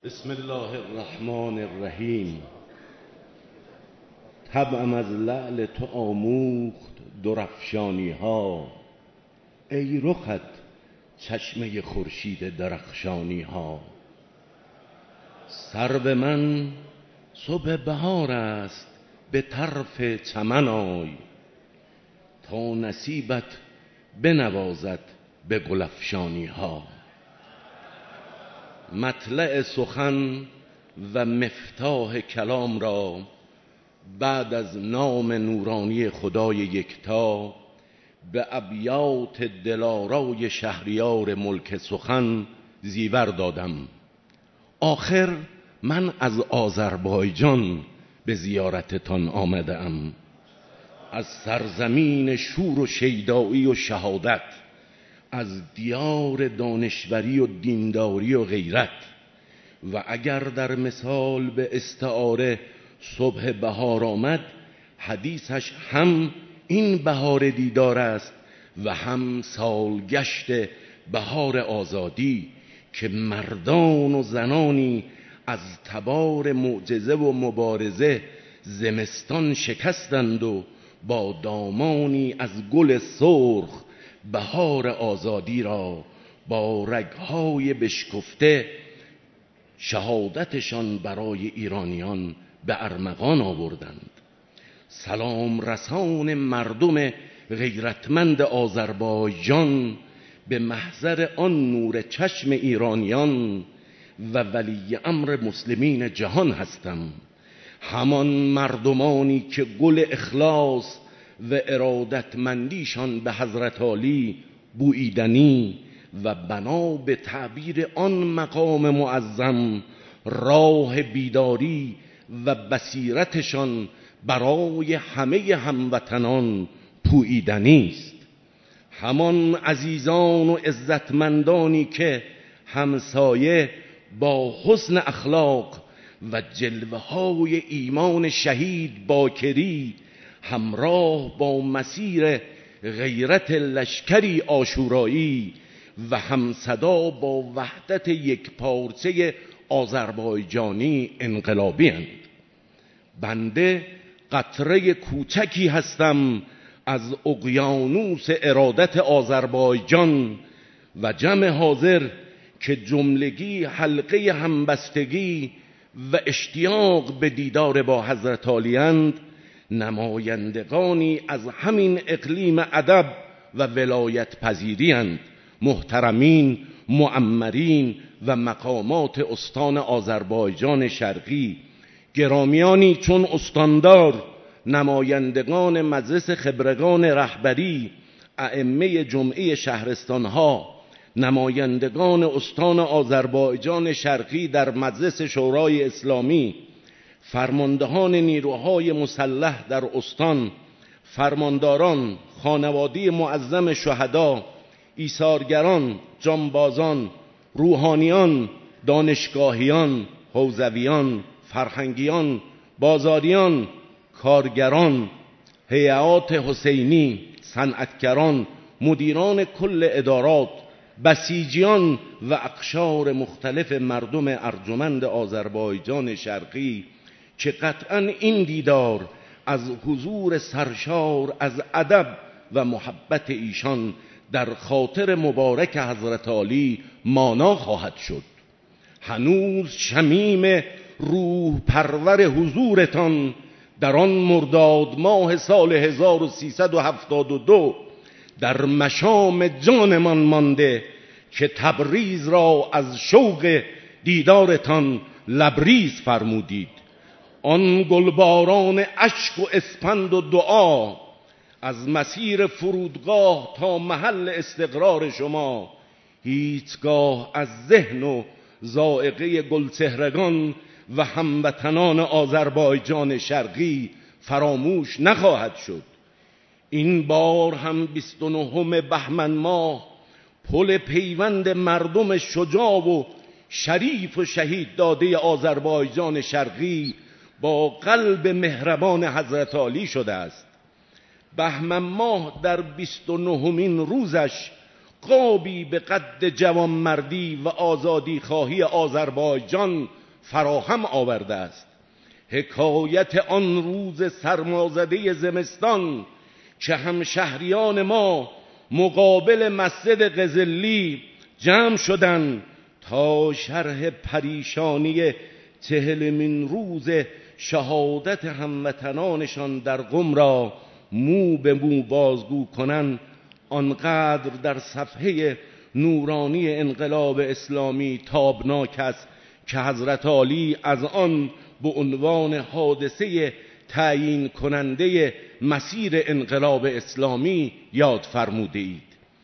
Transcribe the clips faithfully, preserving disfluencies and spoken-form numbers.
بسم الله الرحمن الرحیم. طبعم از لعل تو آموخت درفشانی ها، ای رخت چشمه خورشید درخشانی ها. سرو من صبح بهار است به طرف چمن آی، تا نصیبت بنوازد به گلفشانی ها. مطلع سخن و مفتاح کلام را بعد از نام نورانی خدای یکتا به ابیات دلارای شهریار ملک سخن زیور دادم. آخر من از آذربایجان به زیارتتان آمده ام، از سرزمین شور و شیدایی و شهادت، از دیار دانشوری و دینداری و غیرت. و اگر در مثال به استعاره صبح بهار آمد، حدیثش هم این بهار دیدار است و هم سالگشت بهار آزادی که مردان و زنانی از تبار معجزه و مبارزه زمستان شکستند و با دامانی از گل سرخ بهار آزادی را با رگهای بشکفته شهادتشان برای ایرانیان به ارمغان آوردند. سلام رسان مردم غیرتمند آذربایجان به محضر آن نور چشم ایرانیان و ولی امر مسلمین جهان هستم. همان مردمانی که گل اخلاص و ارادتمندیشان به حضرت عالی بوییدنی و بنا به تعبیر آن مقام معظم راه بیداری و بصیرتشان برای همه هموطنان پوییدنی است. همان عزیزان و عزتمندانی که همسایه با حسن اخلاق و جلوه های ایمان شهید باکری همراه با مسیر غیرت لشکری آشورایی و همصدا با وحدت یک پارچه آذربایجانی انقلابی اند. بنده قطره کوچکی هستم از اقیانوس ارادت آذربایجان و جمع حاضر که جملگی حلقه همبستگی و اشتیاق به دیدار با حضرت عالی اند، نمایندگانی از همین اقلیم ادب و ولایت پذیری اند. محترمین، معمرین و مقامات استان آذربایجان شرقی، گرامیانی چون استاندار، نمایندگان مجلس خبرگان رهبری، ائمه جمعه شهرستانها، نمایندگان استان آذربایجان شرقی در مجلس شورای اسلامی، فرماندهان نیروهای مسلح در استان، فرمانداران، خانواده معظم شهدا، ایثارگران، جانبازان، روحانیان، دانشگاهیان، حوزویان، فرهنگیان، بازاریان، کارگران، هیئات حسینی، صنعتگران، مدیران کل ادارات، بسیجیان و اقشار مختلف مردم ارجمند آذربایجان شرقی که قطعاً این دیدار از حضور سرشار از ادب و محبت ایشان در خاطر مبارک حضرت عالی مانا خواهد شد. هنوز شمیم روح پرور حضورتان در آن مرداد ماه سال هزار و سیصد و هفتاد و دو در مشام جانمان مانده که تبریز را از شوق دیدارتان لبریز فرمودید. آن گلباران اشک و اسپند و دعا از مسیر فرودگاه تا محل استقرار شما هیچگاه از ذهن و ذائقه گلچهرگان و هموطنان آذربایجان شرقی فراموش نخواهد شد. این بار هم بیست و نهم بهمن ماه پل پیوند مردم شجاع و شریف و شهید داده آذربایجان شرقی با قلب مهربان حضرت عالی شده است. بهمن ماه در بیست و نهمین روزش قابی به قد جوانمردی و آزادی خواهی آذربایجان فراهم آورده است. حکایت آن روز سرمازده زمستان که همشهریان ما مقابل مسجد قزلی جمع شدند تا شرح پریشانی چهلمین روز شهادت هموطنانشان در قم را مو به مو بازگو کنند، آنقدر در صفحه نورانی انقلاب اسلامی تابناک است که حضرت عالی از آن به عنوان حادثه تعیین کننده مسیر انقلاب اسلامی یاد فرموده اید.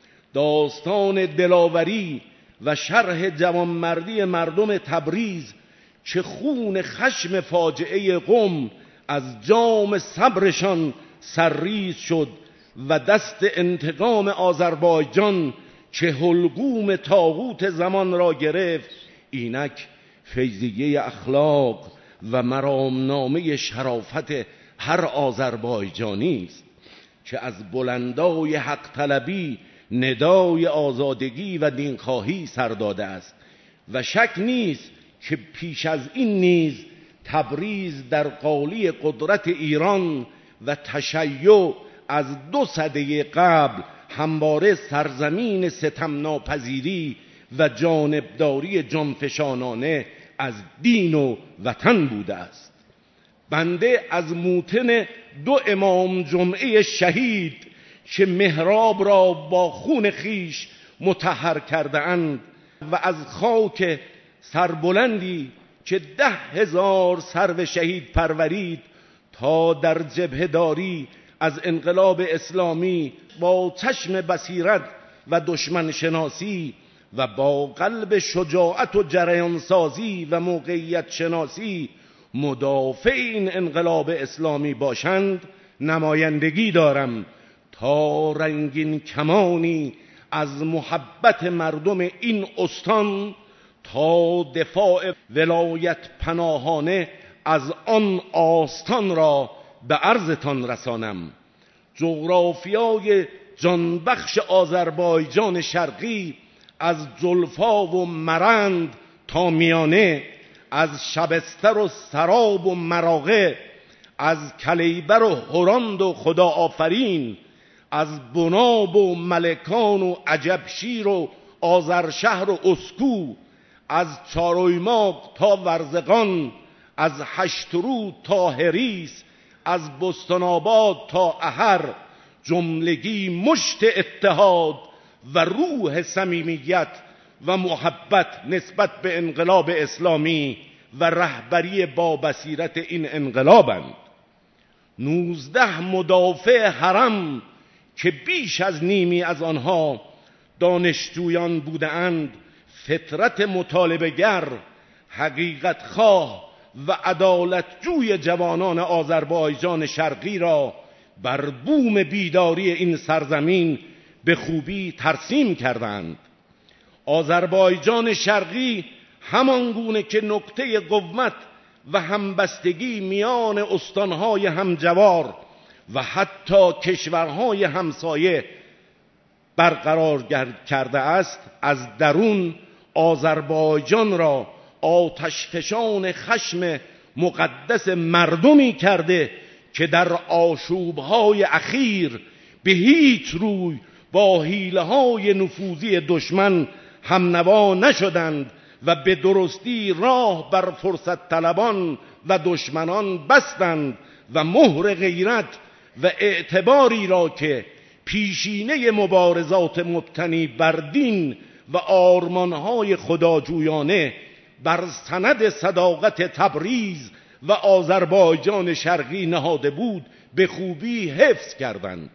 داستان دلاوری و شرح جوانمردی مردم تبریز که خون خشم فاجعه قم از جام صبرشان سرریز شد و دست انتقام آذربایجان که حلقوم طاغوت زمان را گرفت، اینک فیضیه اخلاق و مرامنامه شرافت هر آذربایجانی است که از بلندای حق طلبی ندای آزادگی و دینخواهی سر داده است و شک نیست که پیش از این نیز تبریز در قالی قدرت ایران و تشیع از دو سده قبل همواره سرزمین ستم ناپذیری و جانبداری جانفشانانه از دین و وطن بوده است. بنده از موطن دو امام جمعه شهید که محراب را با خون خیش مطهر کرده اند و از خاک سربلندی که ده هزار سرو شهید پرورید تا در جبهه‌داری از انقلاب اسلامی با چشم بصیرت و دشمن شناسی و با قلب شجاعت و جریانسازی و موقعیت شناسی مدافع این انقلاب اسلامی باشند نمایندگی دارم تا رنگین کمانی از محبت مردم این استان تا دفاع ولایت پناهانه از آن آستان را به عرضتان رسانم. جغرافیای جانبخش آذربایجان شرقی از جلفا و مرند تا میانه، از شبستر و سراب و مراغه، از کلیبر و هراند و خدا آفرین، از بناب و ملکان و عجبشیر و آذرشهر و اسکو، از چارویماق تا ورزقان، از هشترود تا هریس، از بستان‌آباد تا احر، جملگی مشت اتحاد و روح صمیمیت و محبت نسبت به انقلاب اسلامی و رهبری با بصیرت این انقلابند. نوزده مدافع حرم که بیش از نیمی از آنها دانشجویان بودند، فطرت مطالبه‌گر، حقیقت خواه و عدالتجوی جوانان آذربایجان شرقی را بر بوم بیداری این سرزمین به خوبی ترسیم کردند. آذربایجان شرقی همانگونه که نقطه قوت و همبستگی میان استانهای همجوار و حتی کشورهای همسایه برقرار کرده است، از درون آذربایجان را آتشفشان خشم مقدس مردمی کرده که در آشوبهای اخیر به هیچ روی با حیله‌های نفوذی دشمن همنوا نشدند و به درستی راه بر فرصت طلبان و دشمنان بستند و مهر غیرت و اعتباری را که پیشینه مبارزات مبتنی بر دین و آرمانهای خداجویانه بر سند صداقت تبریز و آذربایجان شرقی نهاده بود به خوبی حفظ کردند.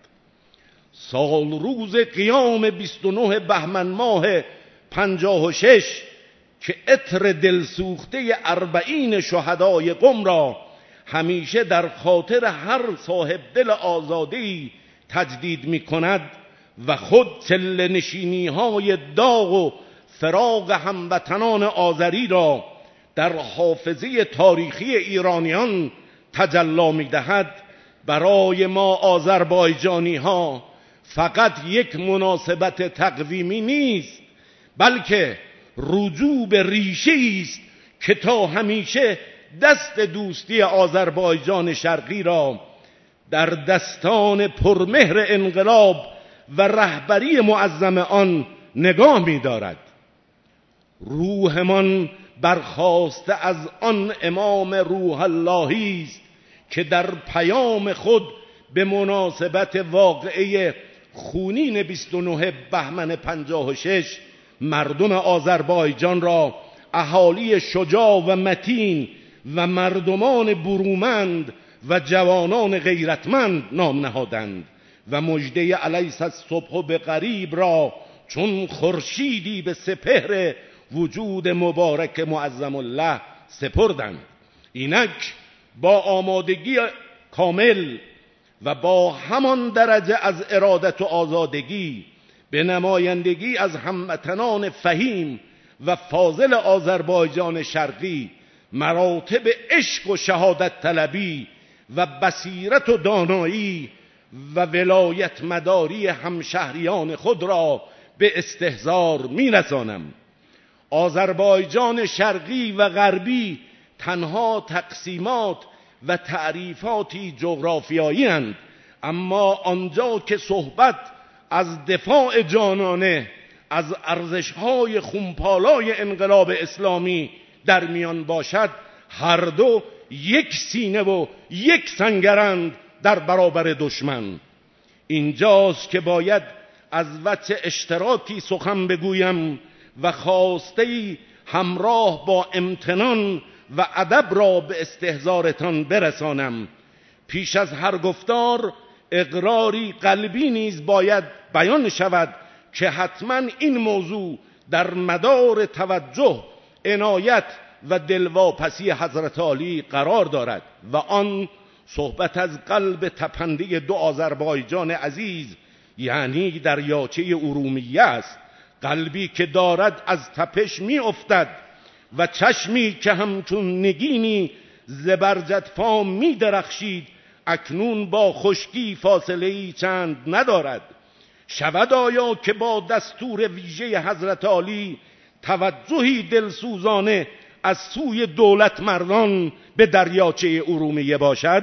سال روز قیام بیست و نه بهمن ماه پنجاه و شش که عطر دلسوخته اربعین شهدای قم را همیشه در خاطر هر صاحب دل آزاده‌ای تجدید می کند و خود چله نشینی های داغ و فراق هموطنان آذری را در حافظه تاریخی ایرانیان تجلی می دهد، برای ما آذربایجانی ها فقط یک مناسبت تقویمی نیست، بلکه رجوع به ریشه است که تا همیشه دست دوستی آذربایجان شرقی را در دستان پرمهر انقلاب و رهبری معظم آن نگاه می دارد. روحمان برخاسته از آن امام روح اللهی است که در پیام خود به مناسبت واقعه خونین بیست و نه بهمن پنجاه و شش مردم آذربایجان را اهالی شجاع و متین و مردمان برومند و جوانان غیرتمند نام نهادند و مژده علیس الصبح به قریب را چون خورشیدی به سپهر وجود مبارک معظم الله سپردند. اینک با آمادگی کامل و با همان درجه از ارادت و آزادگی به نمایندگی از هموطنان فهیم و فاضل آذربایجان شرقی مراتب عشق و شهادت طلبی و بصیرت و دانایی و ولایت مداری همشهریان خود را به استحضار می رسانم. آذربایجان شرقی و غربی تنها تقسیمات و تعریفاتی جغرافیایی اند، اما آنجا که صحبت از دفاع جانانه از ارزش‌های خونپالای انقلاب اسلامی در میان باشد، هر دو یک سینه و یک سنگرند در برابر دشمن. اینجاست که باید از وجه اشتراکی سخن بگویم و خواسته‌ای همراه با امتنان و ادب را به استحضارتان برسانم. پیش از هر گفتار اقراری قلبی نیز باید بیان شود که حتما این موضوع در مدار توجه، عنایت و دلواپسی حضرت عالی قرار دارد و آن صحبت از قلب تپنده دو آذربایجان عزیز، یعنی دریاچه ارومیه است. قلبی که دارد از تپش می افتد و چشمی که همچون نگینی زبرجدفام می درخشید اکنون با خشکی فاصله‌ای چند ندارد. شود آیا که با دستور ویژه حضرت عالی توجهی دلسوزانه از سوی دولت مردان به دریاچه ارومیه باشد؟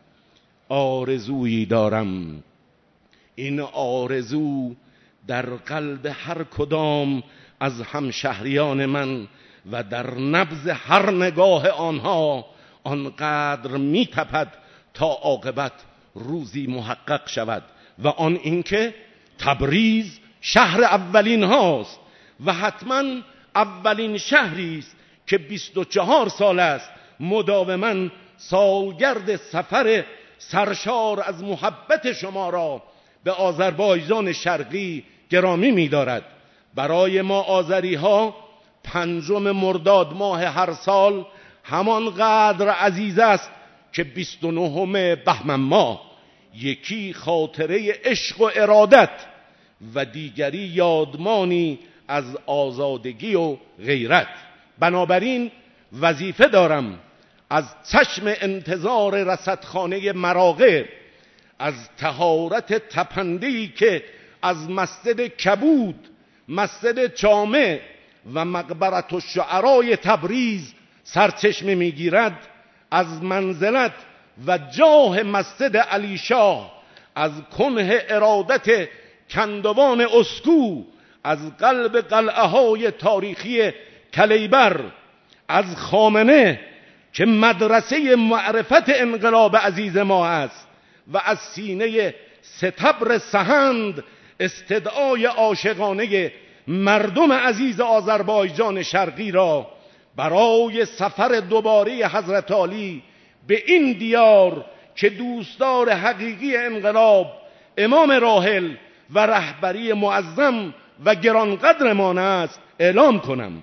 آرزویی دارم. این آرزو در قلب هر کدام از همشهریان من و در نبض هر نگاه آنها آنقدر می تپد تا عاقبت روزی محقق شود و آن اینکه تبریز شهر اولین هاست و حتما اولین شهری است که بیست و چهار سال است مداوما سالگرد سفر سرشار از محبت شما را به آذربایجان شرقی گرامی می دارد. برای ما آذری ها پنجم مرداد ماه هر سال همان قدر عزیز است که بیست و نهم بهمن ماه. یکی خاطره عشق و ارادت و دیگری یادمانی از آزادگی و غیرت. بنابراین وظیفه دارم از چشم انتظار رصدخانه مراغه، از طهارت تپنده‌ای که از مسجد کبود، مسجد جامع و مقبرة الشعراء تبریز سرچشمه میگیرد، از منزلت و جاه مسجد علی شاه، از کنه ارادت کندوان اسکو، از قلب قلعه های تاریخی کلیبر، از خامنه که مدرسه معرفت انقلاب عزیز ما است و از سینه ستبر سهند استدعای عاشقانه مردم عزیز آذربایجان شرقی را برای سفر دوباره حضرت عالی به این دیار که دوستدار حقیقی انقلاب، امام راحل و رهبری معظم و گرانقدرمان است اعلام کنم.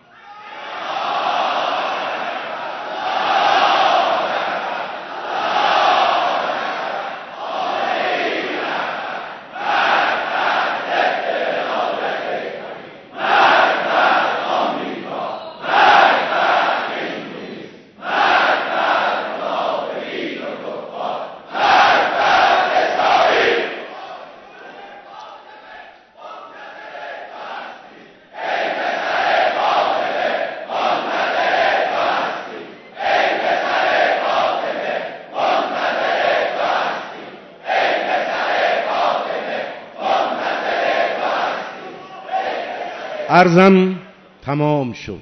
عرضم تمام شد،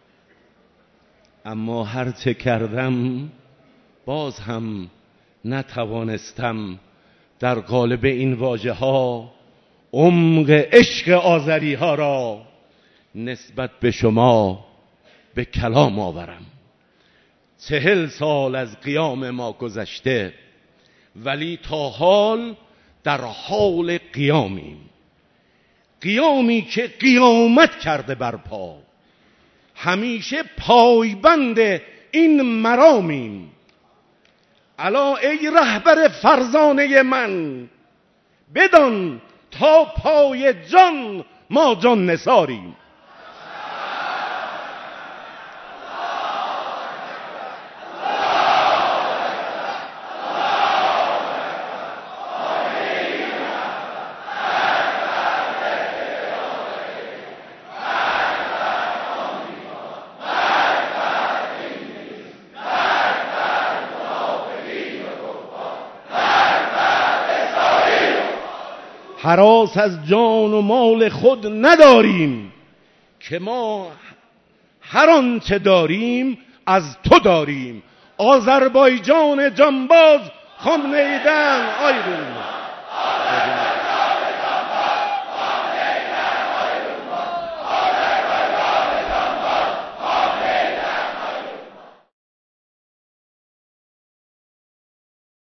اما هر چه کردم باز هم نتوانستم در قالب این واژه ها عمق عشق آذری ها را نسبت به شما به کلام آورم. چهل سال از قیام ما گذشته، ولی تا حال در حال قیامیم، قیامی که قیامت کرده بر پا، همیشه پایبند این مرامیم. الا ای رهبر فرزانه من، بدان تا پای جان ما جان نثاریم. هراس از جان و مال خود نداریم، که ما هر آنچه داریم از تو داریم. آذربایجان جانباز خامنه ایدن آیدون.